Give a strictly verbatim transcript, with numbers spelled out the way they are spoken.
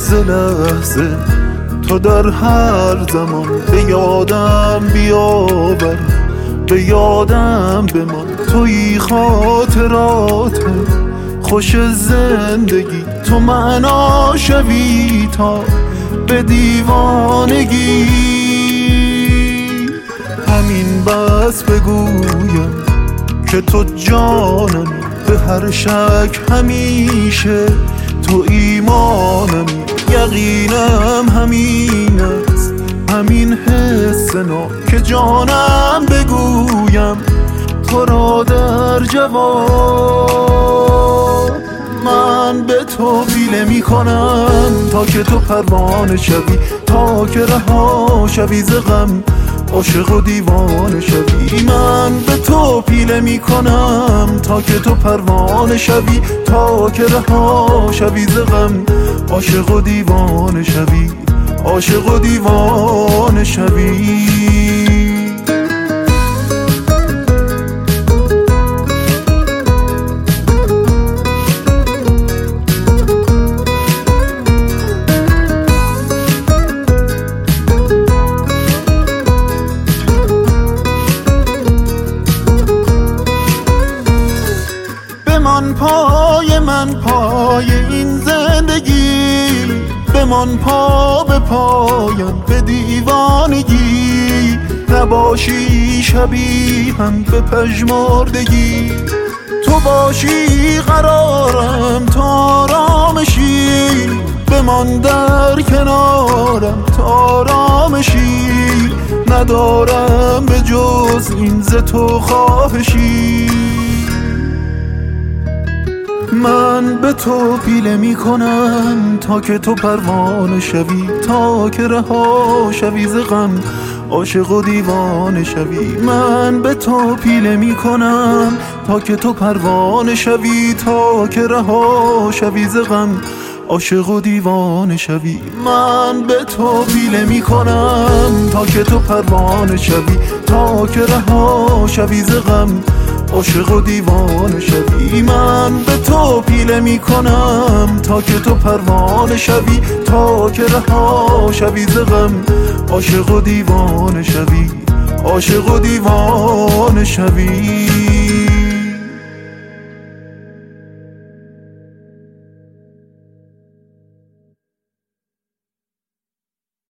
لحظه لحظه تو در هر زمان به یادم بیاور، به یادم بمان. توی خاطرات خوش زندگی، تو معنا شوی تا به دیوانگی. همین بس بگویم که تو جانمی، به هر شک همیشه تو ایمانمی. یقینم همین است، همین حس نا که جانم بگویم تو را در جواب. من به تو پیله می کنم تا که تو پروانه شوی، تا که رها شوی ز غم عاشق و دیوانه شوی. من به تو پیله می کنم تا که تو پروانه شوی، تا که رها شوی ز غم عاشق و دیوانه شوی، عاشق و دیوانه شوی. بمان پای من پای این زندگی، بمان پا به پایم به دیوانگی. نباشی شبیهم به پژمردگی، تو باشی قرارم تا آرامشی. بمان در کنارم تا آرامشی، ندارم به جز این ز تو خواهشی. من به تو پیله می کنم تا که تو پروانه شوی، تا که رها شوی ز غم عاشق و دیوانه شوی. من به تو پیله می کنم تا که تو پروانه شوی، تا که رها شوی ز غم عاشق و دیوانه شوی. من به تو پیله می کنم تا که تو پروانه شوی، تا که رها شوی ز غم عاشق و دیوانه شوی. من به تو پیله می کنم تا که تو پروانه شوی، تا که رها شوی ز غم عاشق و دیوانه شوی، عاشق و دیوانه شوی.